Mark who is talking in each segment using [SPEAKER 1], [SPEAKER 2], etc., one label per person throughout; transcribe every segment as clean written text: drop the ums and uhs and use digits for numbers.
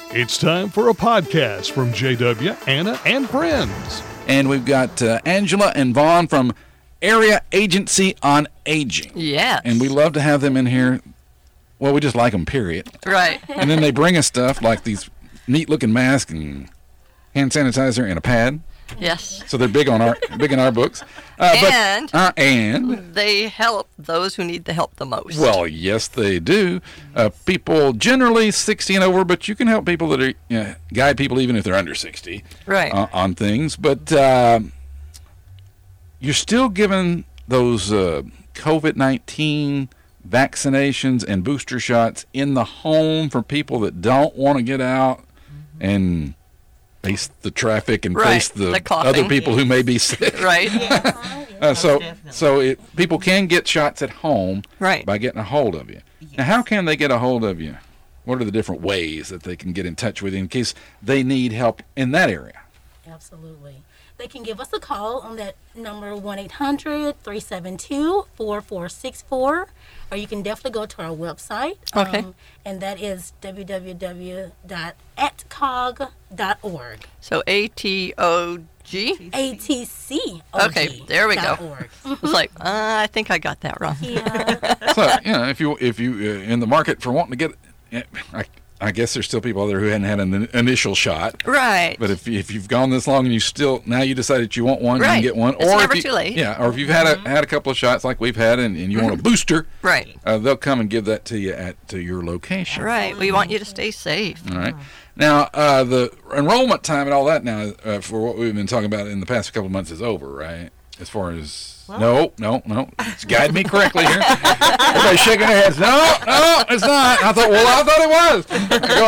[SPEAKER 1] It's time for a podcast from JW, Anna, and friends.
[SPEAKER 2] And we've got Angela and Vaughn from Area Agency on Aging.
[SPEAKER 3] Yes.
[SPEAKER 2] And we love to have them in here. Well, we just like them, period.
[SPEAKER 3] Right.
[SPEAKER 2] And then they bring us stuff like these neat-looking masks and hand sanitizer and a pad.
[SPEAKER 3] Yes.
[SPEAKER 2] So they're big in our books.
[SPEAKER 3] And
[SPEAKER 2] they
[SPEAKER 3] help those who need the help the most.
[SPEAKER 2] Well, yes, they do. People generally 60 and over, but you can help people that are guide people even if they're under 60.
[SPEAKER 3] Right.
[SPEAKER 2] On things, but you're still giving those COVID-19 vaccinations and booster shots in the home for people that don't want to get out and face the traffic and face the other people who may be sick.
[SPEAKER 3] Right.
[SPEAKER 2] So people can get shots at home by getting a hold of you.
[SPEAKER 4] Yes.
[SPEAKER 2] Now, how can they get a hold of you? What are the different ways that they can get in touch with you in case they need help in that area?
[SPEAKER 4] Absolutely. They can give us a call on that number 1-800-372-4464, or you can definitely go to our website.
[SPEAKER 3] Okay.
[SPEAKER 4] And that is www.atcog.org.
[SPEAKER 3] So ATOG?
[SPEAKER 4] ATCOG.
[SPEAKER 3] Okay, there we go. It's like, I think I got that wrong.
[SPEAKER 4] Yeah.
[SPEAKER 2] So, if you in the market for wanting to get, I guess there's still people out there who hadn't had an initial shot.
[SPEAKER 3] Right.
[SPEAKER 2] But if you've gone this long and now you decided you want one, you can get one.
[SPEAKER 3] It's never too late.
[SPEAKER 2] Yeah, or if you've had a couple of shots like we've had and you want a booster,
[SPEAKER 3] right?
[SPEAKER 2] They'll come and give that to you at your location.
[SPEAKER 3] Right. We want you to stay safe.
[SPEAKER 2] All right. Now, the enrollment time and all that now for what we've been talking about in the past couple of months is over, right? As far as... No. It's guided me correctly here. Everybody's shaking their heads. No, it's not. I thought it was. Go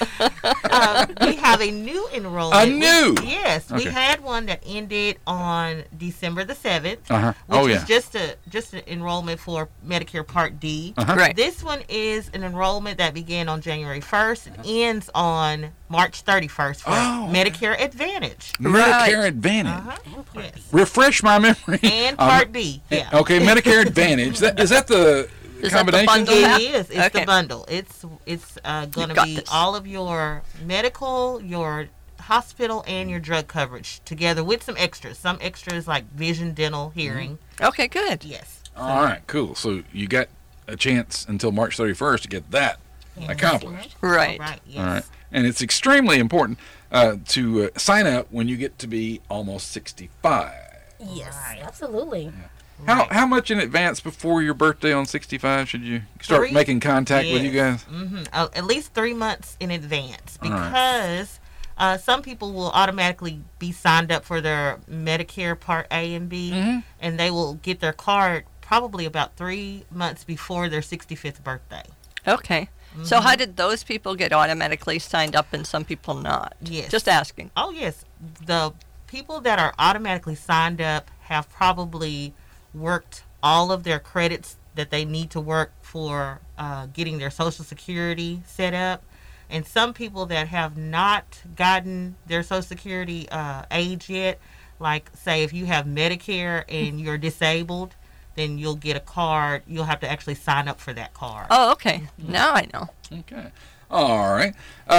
[SPEAKER 2] ahead.
[SPEAKER 5] We have a new enrollment. Yes.
[SPEAKER 2] Okay.
[SPEAKER 5] We had one that ended on December the 7th.
[SPEAKER 2] Uh-huh.
[SPEAKER 5] Which is just an enrollment for Medicare Part D.
[SPEAKER 2] Uh-huh.
[SPEAKER 3] Right.
[SPEAKER 5] This one is an enrollment that began on January 1st and ends on March 31st for Medicare Advantage.
[SPEAKER 2] Medicare Advantage.
[SPEAKER 5] Uh-huh. Yes.
[SPEAKER 2] Refresh my memory.
[SPEAKER 5] And Part B. Yeah.
[SPEAKER 2] Okay, Medicare Advantage. Is that the combination?
[SPEAKER 3] That the bundle?
[SPEAKER 5] It is. It's
[SPEAKER 3] okay.
[SPEAKER 5] the bundle. It's going to be all of your medical, your hospital, and your drug coverage together with some extras. Some extras like vision, dental, hearing.
[SPEAKER 3] Okay, good.
[SPEAKER 5] Yes.
[SPEAKER 2] All right, cool. So you got a chance until March 31st to get that accomplished.
[SPEAKER 3] Right.
[SPEAKER 5] Right. Yes.
[SPEAKER 2] All right. And it's extremely important to sign up when you get to be almost 65.
[SPEAKER 4] Yes,
[SPEAKER 5] Right.
[SPEAKER 4] absolutely.
[SPEAKER 2] How much in advance before your birthday on 65 should you start making contact with you guys?
[SPEAKER 5] Mm-hmm. At least 3 months in advance,
[SPEAKER 2] All right.
[SPEAKER 5] because some people will automatically be signed up for their Medicare Part A and B, and they will get their card probably about 3 months before their 65th birthday.
[SPEAKER 3] Okay. So how did those people get automatically signed up and some people not?
[SPEAKER 5] Yes.
[SPEAKER 3] Just asking.
[SPEAKER 5] Oh, yes. The people that are automatically signed up have probably worked all of their credits that they need to work for getting their Social Security set up. And some people that have not gotten their Social Security age yet, like, say, if you have Medicare and you're disabled, then you'll get a card. You'll have to actually sign up for that card.
[SPEAKER 3] Oh, okay. Now I know.
[SPEAKER 2] Okay. All right.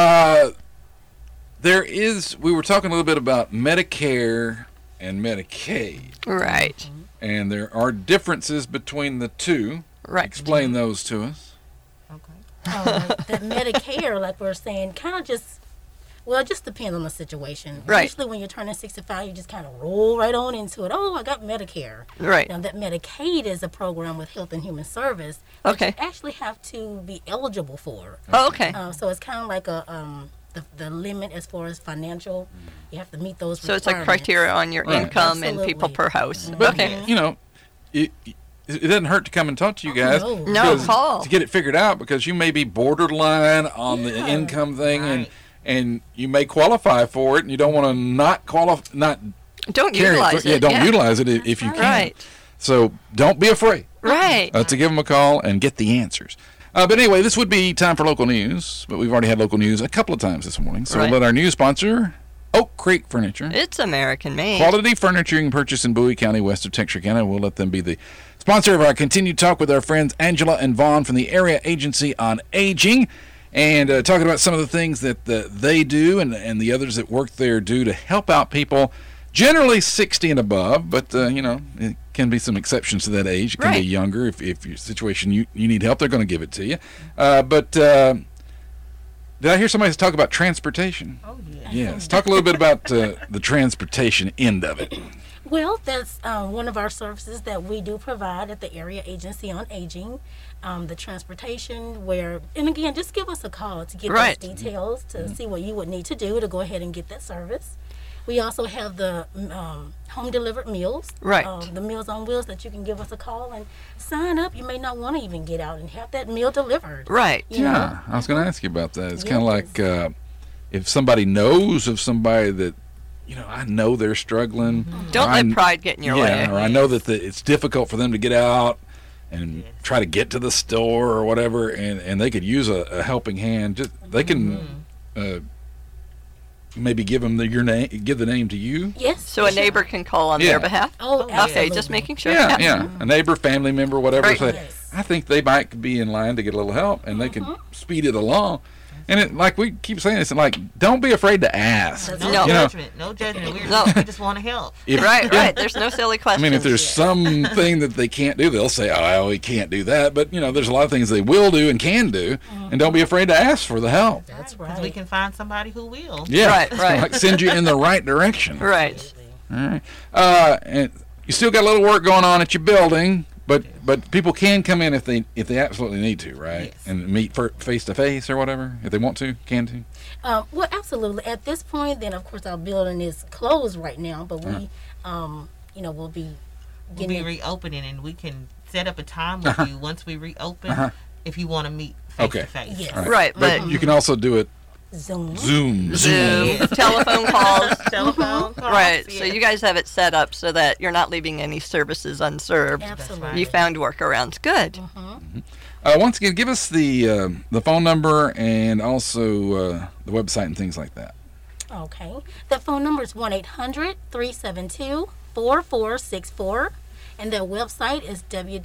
[SPEAKER 2] We were talking a little bit about Medicare and Medicaid.
[SPEAKER 3] Right.
[SPEAKER 2] And there are differences between the two.
[SPEAKER 3] Right.
[SPEAKER 2] Explain those to us.
[SPEAKER 5] Okay.
[SPEAKER 4] The Medicare, like we're saying, kind of just depends on the situation.
[SPEAKER 3] Right.
[SPEAKER 4] Usually when you're turning 65, you just kind of roll right on into it. Oh, I got Medicare.
[SPEAKER 3] Right.
[SPEAKER 4] Now, that Medicaid is a program with Health and Human Service
[SPEAKER 3] Okay.
[SPEAKER 4] that you actually have to be eligible for.
[SPEAKER 3] Oh, okay.
[SPEAKER 4] So it's kind of like the limit as far as financial. You have to meet those
[SPEAKER 3] So
[SPEAKER 4] requirements.
[SPEAKER 3] it's like criteria on your
[SPEAKER 2] Right.
[SPEAKER 3] income and people per house.
[SPEAKER 2] But,
[SPEAKER 3] Okay.
[SPEAKER 2] it doesn't hurt to come and talk to you guys.
[SPEAKER 4] No.
[SPEAKER 3] No,
[SPEAKER 2] because-
[SPEAKER 3] call.
[SPEAKER 2] to get it figured out, because you may be borderline on the income thing,
[SPEAKER 5] Right.
[SPEAKER 2] and you may qualify for it, and you don't want to not
[SPEAKER 3] Don't
[SPEAKER 2] carry
[SPEAKER 3] utilize
[SPEAKER 2] it.
[SPEAKER 3] it.
[SPEAKER 2] Don't utilize it if you can.
[SPEAKER 3] Right.
[SPEAKER 2] So don't be afraid
[SPEAKER 3] Right.
[SPEAKER 2] to give them a call and get the answers. But anyway, this would be time for local news, but we've already had local news a couple of times this morning. So
[SPEAKER 3] Right.
[SPEAKER 2] we'll let our news sponsor, Oak Creek Furniture.
[SPEAKER 3] It's American made.
[SPEAKER 2] Quality furniture you can purchase in Bowie County, west of Texarkana. We'll let them be the sponsor of our continued talk with our friends Angela and Vaughn from the Area Agency on Aging. and talking about some of the things that they do and the others that work there do to help out people, generally 60 and above, but, it can be some exceptions to that age. It can be younger. If your situation, you need help, they're going to give it to you. But did I hear somebody talk about transportation?
[SPEAKER 5] Oh, yeah.
[SPEAKER 2] Yes. Talk a little bit about the transportation end of it.
[SPEAKER 4] Well, that's one of our services that we do provide at the Area Agency on Aging, the transportation and again, just give us a call to get those details, to see what you would need to do to go ahead and get that service. We also have the home delivered meals, the Meals on Wheels that you can give us a call and sign up. You may not want to even get out and have that meal delivered.
[SPEAKER 3] Right.
[SPEAKER 2] Yeah, I was going to ask you about that. It's kind of like if somebody knows of somebody that, I know they're struggling.
[SPEAKER 3] Don't let pride get in your way.
[SPEAKER 2] Or I know that it's difficult for them to get out and try to get to the store or whatever, and they could use a helping hand. They can maybe give them your name, give the name to you.
[SPEAKER 4] Yes.
[SPEAKER 3] So a neighbor can call on their behalf.
[SPEAKER 4] Oh, absolutely.
[SPEAKER 3] Okay, just making sure.
[SPEAKER 2] Yeah. A neighbor, family member, whatever.
[SPEAKER 3] Right.
[SPEAKER 2] Say,
[SPEAKER 4] Yes.
[SPEAKER 2] I think they might be in line to get a little help, and they can speed it along. And like we keep saying, it's like, don't be afraid to ask.
[SPEAKER 5] No judgment. No judgment. We just want to help.
[SPEAKER 3] Right. There's no silly questions.
[SPEAKER 2] I mean, if there's something that they can't do, they'll say, "Oh, we can't do that." But there's a lot of things they will do and can do, and don't be afraid to ask for the help.
[SPEAKER 4] That's
[SPEAKER 5] Because
[SPEAKER 4] right.
[SPEAKER 5] we can find somebody who will.
[SPEAKER 2] Yeah,
[SPEAKER 3] Right.
[SPEAKER 2] Like send you in the right direction.
[SPEAKER 3] Right.
[SPEAKER 2] All right. And you still got a little work going on at your building, but people can come in if they absolutely need to, right?
[SPEAKER 5] Yes.
[SPEAKER 2] And meet face to face or whatever if they want to, can to.
[SPEAKER 4] Well, absolutely. At this point, then of course our building is closed right now, but we, we'll be
[SPEAKER 5] We'll be reopening, and we can set up a time with you once we reopen if you want to meet face to face.
[SPEAKER 4] Yes.
[SPEAKER 2] All
[SPEAKER 3] Right,
[SPEAKER 2] But
[SPEAKER 3] but
[SPEAKER 2] you can also do it
[SPEAKER 4] Zoom.
[SPEAKER 2] Zoom.
[SPEAKER 3] telephone calls.
[SPEAKER 5] Telephone calls.
[SPEAKER 3] Right.
[SPEAKER 5] Yeah.
[SPEAKER 3] So you guys have it set up so that you're not leaving any services unserved.
[SPEAKER 4] Absolutely.
[SPEAKER 3] You found workarounds. Good.
[SPEAKER 2] Once again, give us the phone number and also the website and things like that.
[SPEAKER 4] Okay. The phone number is 1-800-372-4464, and their website is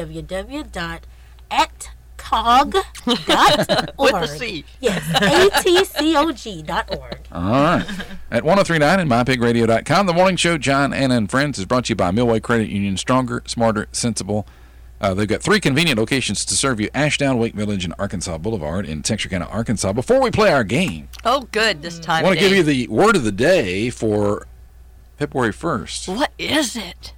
[SPEAKER 4] www.atcog.org.
[SPEAKER 3] With a C.
[SPEAKER 4] Yes, atcog.org.
[SPEAKER 2] All right. At 1039 and mypigradio.com, the morning show, John, Anna, and Friends, is brought to you by Millway Credit Union. Stronger, smarter, sensible. They've got 3 convenient locations to serve you: Ashdown, Wake Village, and Arkansas Boulevard in Texarkana, Arkansas. Before we play our game,
[SPEAKER 3] Oh, good. This time.
[SPEAKER 2] I want to give you the word of the day for February 1st.
[SPEAKER 3] What is it?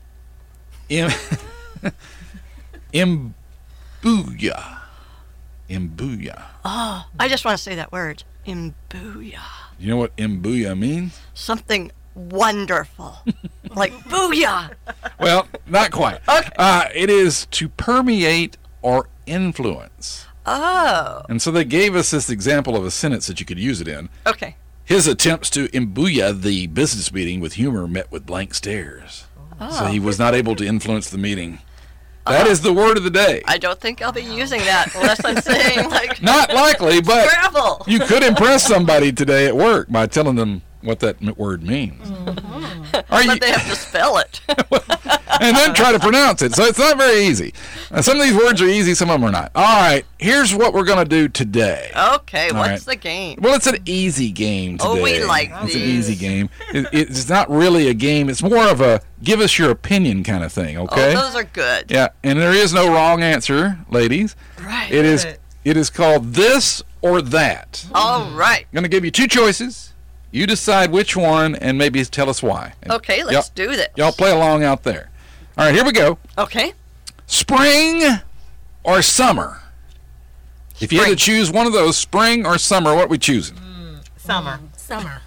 [SPEAKER 2] Imbuya. Imbuya.
[SPEAKER 3] Oh, I just want to say that word. Imbuya.
[SPEAKER 2] You know what imbuya means?
[SPEAKER 3] Something wonderful. Like booyah.
[SPEAKER 2] Well, not quite.
[SPEAKER 3] Okay.
[SPEAKER 2] It is to permeate or influence.
[SPEAKER 3] Oh.
[SPEAKER 2] And so they gave us this example of a sentence that you could use it in.
[SPEAKER 3] Okay.
[SPEAKER 2] His attempts to imbuya the business meeting with humor met with blank stares. So he was not able to influence the meeting. That is the word of the day.
[SPEAKER 3] I don't think I'll be using that unless I'm saying like
[SPEAKER 2] Not likely, but
[SPEAKER 3] Scrabble.
[SPEAKER 2] you could impress somebody today at work by telling them what that word means. Are you,
[SPEAKER 3] But they have to spell it.
[SPEAKER 2] and then try to pronounce it. So it's not very easy. Some of these words are easy, some of them are not. All right, here's what we're going to do today.
[SPEAKER 3] Okay,
[SPEAKER 2] All
[SPEAKER 3] what's
[SPEAKER 2] right.
[SPEAKER 3] the game?
[SPEAKER 2] Well, it's an easy game today.
[SPEAKER 3] Oh, we like
[SPEAKER 2] It's an
[SPEAKER 3] these.
[SPEAKER 2] easy game. It's not really a game. It's more of a give us your opinion kind of thing, okay?
[SPEAKER 3] Oh, those are good.
[SPEAKER 2] Yeah, and there is no wrong answer, ladies.
[SPEAKER 3] Right.
[SPEAKER 2] It is called this or that.
[SPEAKER 3] All right.
[SPEAKER 2] I'm going to give you 2 choices. You decide which one and maybe tell us why. And
[SPEAKER 3] Okay, let's do this.
[SPEAKER 2] y'all play along out there. All right, here we go.
[SPEAKER 3] Okay.
[SPEAKER 2] Spring or summer? If you had to
[SPEAKER 3] Spring.
[SPEAKER 2] choose one of those, spring or summer, what are we choosing?
[SPEAKER 5] Summer.
[SPEAKER 4] Summer.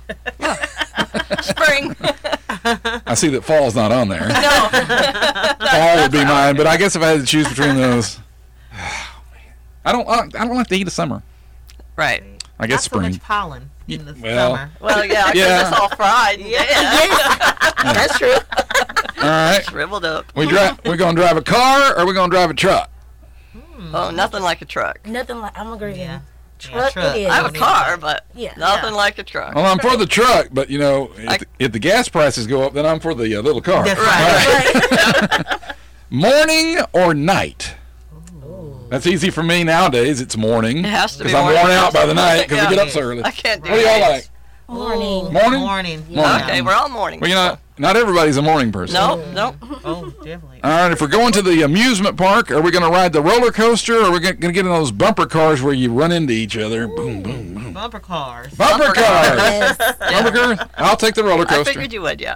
[SPEAKER 3] Spring.
[SPEAKER 2] I see that fall's not on there.
[SPEAKER 3] No.
[SPEAKER 2] Fall would be mine, but I guess if I had to choose between those, I don't like the heat of summer.
[SPEAKER 3] Right.
[SPEAKER 2] I guess
[SPEAKER 5] Not so
[SPEAKER 2] spring.
[SPEAKER 5] much pollen in the
[SPEAKER 2] well.
[SPEAKER 5] summer.
[SPEAKER 3] Well, yeah, because
[SPEAKER 2] Yeah.
[SPEAKER 3] it's all fried. Yeah. That's true.
[SPEAKER 2] All right,
[SPEAKER 3] Shriveled up.
[SPEAKER 2] we're gonna drive a car or we're gonna drive a truck.
[SPEAKER 3] Oh, nothing like a truck.
[SPEAKER 4] Nothing like, I'm agreeing.
[SPEAKER 5] Yeah.
[SPEAKER 4] Truck,
[SPEAKER 5] truck.
[SPEAKER 4] it is.
[SPEAKER 3] I have a car, but
[SPEAKER 4] Yeah.
[SPEAKER 3] nothing like a truck.
[SPEAKER 2] Well, I'm for the truck, but if the gas prices go up, then I'm for the little car.
[SPEAKER 5] That's
[SPEAKER 3] Right.
[SPEAKER 4] Right.
[SPEAKER 2] Morning or night? That's easy for me nowadays. It's morning.
[SPEAKER 3] It has to be
[SPEAKER 2] because I'm
[SPEAKER 3] morning.
[SPEAKER 2] worn out by the night because we get up so early.
[SPEAKER 3] I can't do
[SPEAKER 2] What do y'all
[SPEAKER 3] nights.
[SPEAKER 2] like?
[SPEAKER 4] Morning.
[SPEAKER 2] Morning?
[SPEAKER 5] Morning.
[SPEAKER 2] Morning.
[SPEAKER 3] Okay, we're all morning.
[SPEAKER 2] Well, you know, not everybody's a morning person.
[SPEAKER 3] No.
[SPEAKER 5] Oh, definitely.
[SPEAKER 2] All right, if we're going to the amusement park, are we going to ride the roller coaster, or are we going to get in those bumper cars where you run into each other? Boom, boom, boom.
[SPEAKER 5] Bumper cars.
[SPEAKER 2] Bumper cars.
[SPEAKER 4] Yes.
[SPEAKER 2] Bumper cars. I'll take the roller
[SPEAKER 3] I
[SPEAKER 2] coaster.
[SPEAKER 3] figured you would, yeah.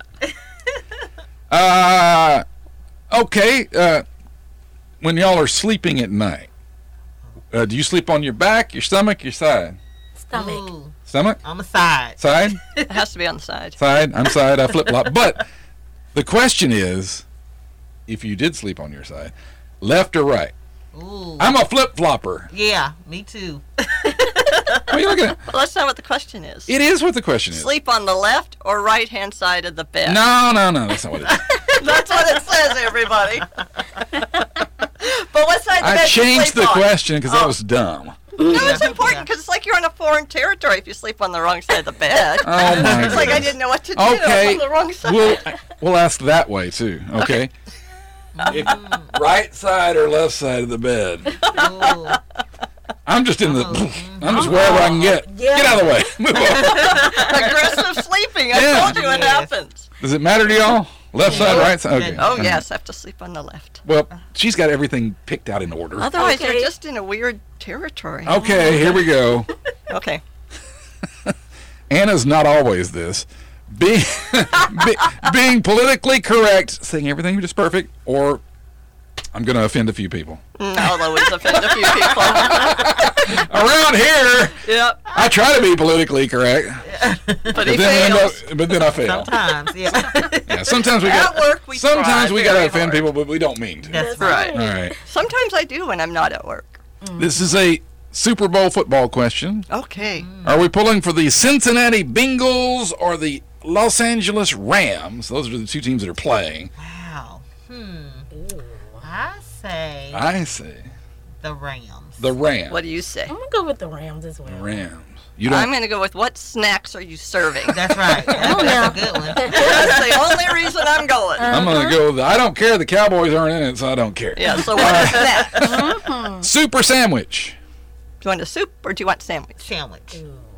[SPEAKER 2] Okay. When y'all are sleeping at night, do you sleep on your back, your stomach, your side?
[SPEAKER 4] Stomach.
[SPEAKER 5] Ooh,
[SPEAKER 2] Stomach?
[SPEAKER 5] I'm a side.
[SPEAKER 2] Side?
[SPEAKER 3] It has to be on the side.
[SPEAKER 2] Side. I'm side. I flip flop. But the question is, if you did sleep on your side, left or right?
[SPEAKER 5] Ooh.
[SPEAKER 2] I'm a flip flopper.
[SPEAKER 5] Yeah, me too.
[SPEAKER 2] What are you looking at?
[SPEAKER 3] Well, that's not what the question is.
[SPEAKER 2] It is what the question is.
[SPEAKER 3] Sleep on the left or right-hand side of the bed.
[SPEAKER 2] No, that's not what it is.
[SPEAKER 3] That's what it says, everybody. But what side of the bed
[SPEAKER 2] I
[SPEAKER 3] do you
[SPEAKER 2] changed
[SPEAKER 3] sleep
[SPEAKER 2] the
[SPEAKER 3] on?
[SPEAKER 2] question because that was dumb.
[SPEAKER 3] No, it's
[SPEAKER 5] Yeah.
[SPEAKER 3] important because it's like you're on a foreign territory if you sleep on the wrong side of the bed.
[SPEAKER 2] Oh my
[SPEAKER 3] It's like I
[SPEAKER 2] goodness.
[SPEAKER 3] didn't know what to do
[SPEAKER 2] Okay,
[SPEAKER 3] on the wrong side.
[SPEAKER 2] we'll ask that way too. Okay. If right side or left side of the bed.
[SPEAKER 5] Ooh.
[SPEAKER 2] I'm just in the. I'm just wherever I can get.
[SPEAKER 4] Yeah.
[SPEAKER 2] Get out of the way. Move on.
[SPEAKER 3] Aggressive sleeping. I
[SPEAKER 2] Yeah.
[SPEAKER 3] told you what
[SPEAKER 5] Yes.
[SPEAKER 3] happens.
[SPEAKER 2] Does it matter to y'all? Left side, right side. Okay.
[SPEAKER 3] Oh, yes, I have to sleep on the left.
[SPEAKER 2] Well, she's got everything picked out in order.
[SPEAKER 3] Otherwise,
[SPEAKER 4] Okay.
[SPEAKER 3] you're just in a weird territory.
[SPEAKER 2] Okay, here we go.
[SPEAKER 3] Okay.
[SPEAKER 2] Anna's not always this. Being being politically correct, saying everything just perfect, or I'm going to offend a few people.
[SPEAKER 3] I'll always offend a few people.
[SPEAKER 2] Around here,
[SPEAKER 3] Yep.
[SPEAKER 2] I try to be politically correct,
[SPEAKER 3] But he fails.
[SPEAKER 2] but then I fail.
[SPEAKER 5] Sometimes, yeah.
[SPEAKER 2] Yeah, sometimes we
[SPEAKER 3] At
[SPEAKER 2] got.
[SPEAKER 3] work, we
[SPEAKER 2] Sometimes
[SPEAKER 3] try
[SPEAKER 2] we got to
[SPEAKER 3] very
[SPEAKER 2] offend
[SPEAKER 3] hard.
[SPEAKER 2] people, but we don't mean to.
[SPEAKER 5] That's
[SPEAKER 3] Right.
[SPEAKER 2] All right.
[SPEAKER 3] Sometimes I do when I'm not at work.
[SPEAKER 2] This is a Super Bowl football question.
[SPEAKER 3] Okay.
[SPEAKER 2] Are we pulling for the Cincinnati Bengals or the Los Angeles Rams? Those are the two teams that are playing.
[SPEAKER 5] Wow. I say
[SPEAKER 2] I say
[SPEAKER 5] the Rams.
[SPEAKER 2] the Rams.
[SPEAKER 3] What do you say?
[SPEAKER 4] I'm gonna go with the Rams as well.
[SPEAKER 2] Rams. You
[SPEAKER 3] I'm
[SPEAKER 2] don't.
[SPEAKER 3] going to go with what snacks are you serving?
[SPEAKER 5] That's right. That's a good one.
[SPEAKER 3] That's the only reason I'm going.
[SPEAKER 2] I'm gonna go. I don't care. The Cowboys aren't in it, so I don't care.
[SPEAKER 3] Yeah, so what is that?
[SPEAKER 2] Super sandwich.
[SPEAKER 3] Do you want a soup or do you want sandwich?
[SPEAKER 5] Sandwich.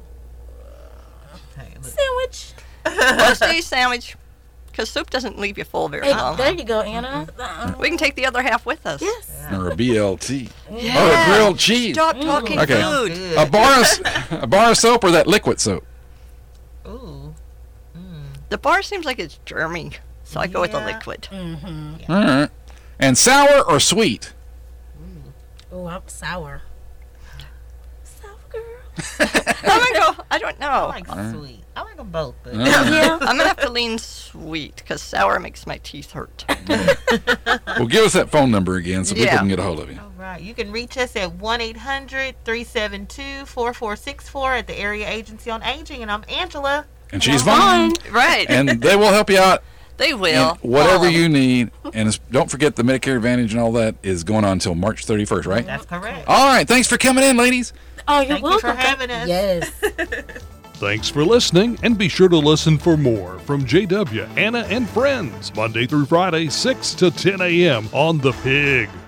[SPEAKER 5] Okay, look.
[SPEAKER 4] Sandwich.
[SPEAKER 3] Let's do sandwich because soup doesn't leave you full very
[SPEAKER 4] Hey,
[SPEAKER 3] long.
[SPEAKER 4] there you go, Anna.
[SPEAKER 3] We can take the other half with us.
[SPEAKER 4] Yes.
[SPEAKER 2] Or a BLT.
[SPEAKER 3] Yeah.
[SPEAKER 2] Or a grilled cheese.
[SPEAKER 3] Stop talking
[SPEAKER 2] Okay.
[SPEAKER 3] food.
[SPEAKER 5] Good.
[SPEAKER 2] A bar of soap or that liquid soap.
[SPEAKER 5] Ooh.
[SPEAKER 3] The bar seems like it's germy, so I go with the
[SPEAKER 5] Yeah.
[SPEAKER 3] liquid.
[SPEAKER 2] All right. And sour or sweet?
[SPEAKER 4] Oh, I'm sour. Sour girl.
[SPEAKER 3] I'm going to go, I don't
[SPEAKER 5] I
[SPEAKER 3] know.
[SPEAKER 5] like sweet. I like them both, but
[SPEAKER 4] Yeah.
[SPEAKER 3] I'm going to have to lean sweet because sour makes my teeth hurt.
[SPEAKER 2] Well, give us that phone number again so people
[SPEAKER 3] Yeah.
[SPEAKER 2] can get a hold of you.
[SPEAKER 5] all right. You can reach us at 1-800-372-4464 at the Area Agency on Aging, and I'm Angela.
[SPEAKER 2] And she's fine.
[SPEAKER 3] Right.
[SPEAKER 2] And they will help you out
[SPEAKER 3] They
[SPEAKER 2] in
[SPEAKER 3] will.
[SPEAKER 2] whatever
[SPEAKER 3] All of
[SPEAKER 2] you need. And don't forget the Medicare Advantage and all that is going on until March 31st, right?
[SPEAKER 5] That's correct.
[SPEAKER 2] All right. Thanks for coming in, ladies.
[SPEAKER 4] Oh, you're
[SPEAKER 5] Thank you
[SPEAKER 4] welcome.
[SPEAKER 5] for having us.
[SPEAKER 4] Yes.
[SPEAKER 1] Thanks for listening, and be sure to listen for more from JW, Anna, and Friends, Monday through Friday, 6 to 10 a.m. on The Pig.